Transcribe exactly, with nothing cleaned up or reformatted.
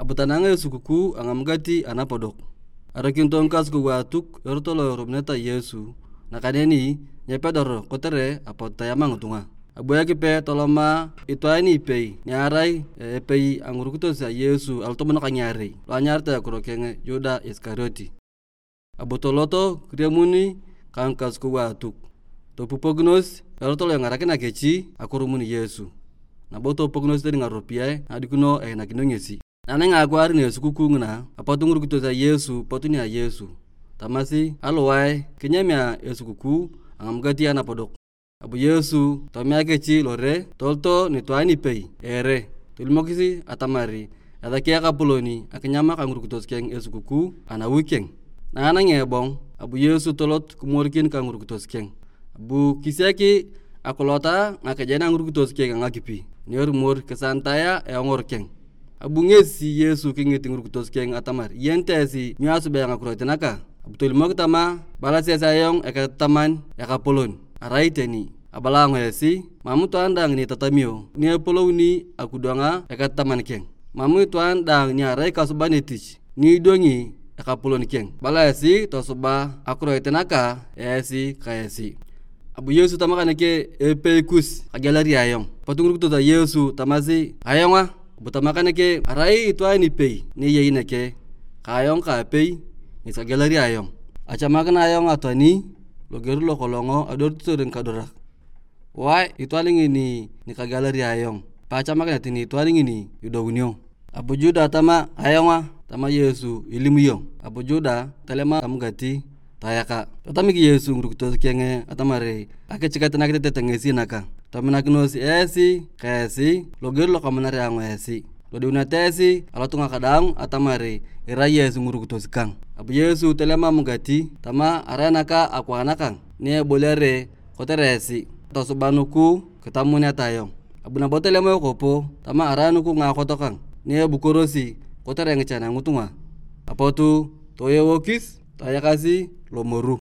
abutananga Yesu kuku angamgati anapodok. Arakin tongkas ku watuk yortolo robneta Yesu nakaneni nyepedoro kotere apota yamang tunga. Abu yakipe toloma itwaini ipei nyarai epei angurukuto sa Yesu altomono kanyari lo anyarta kurokenge Yuda Iskarioti. Abu toloto kremuni kangkas ku watuk to pupognos yortolo yang arakena kechi akurumuni Yesu. Na boto pognos tedi ngaropiai adikuno eh nakinongesi. Nane ngakwari Yesu kuku ngna apotungur kutoza Yesu potuni ya Yesu. Tamasi alowai kenyamia Yesu kuku angamgati anapodok. Abu Yesu tomia kechi lore tolto nitwani pei ere tulimokisi atamari adakia kapuloni akenyama kangur kutos keng Yesu kuku ana wikeng. Nana ngebong Abu Yesu tolot kumorkin kangur kutos keng. Abu kiseki akolota ngakejana ngur kutos keng ngakipi. Nior mur kesantaya e ongor keng. Abu ngesi Yesu kingeti ngur kutos keng atamar yentesi nyasu bayang akurotenaka. Abu tulimok tama balasi sayong ekataman ekapolon araiteni abala ngesi mamu tuan dang ni tatamio ni poloni akudanga ekataman keng. Mamu tuan dang ni arai kasubanetich ni dongi ekapolon keng. Balasi tosoba akurotenaka esi kaesi. Abu Yesu tamakane ke epekus agalari ayong. Patungur kutos Yesu tamasi ayonga butamakane ke arai tuani pei ni yeine ke kayong ka pei ni sagalari ayong. Achamakana ayong atani logeru lo kolongo ador tutoren kadorak. Wai itualingi ni ni kagalari ayong. Pachamakana tini itualingi ni yudogunyo. Abu Juda tama ayonga tama Yesu ilimuyong. Abu Juda telema kamgati tayaka. Tatamiki Yesu ngurukutos kenge atamare ake chikatena kete tengesi naka. Taminakinosi esi kaesi logeru lo kamanari ango esi. Lodi unatesi alatunga kadang atamare ira Yesu ngurukutos kang. Abu Yesu telema mugati tama aranaka akwanakang ne bolere koteresi tosubanuku ketamune atayong. Abu nabotelema kopo tama aranuku ngakotokang ne bukorosi kotere ngechana ngutunga. Apotu toye wokis tayakasi lomoru.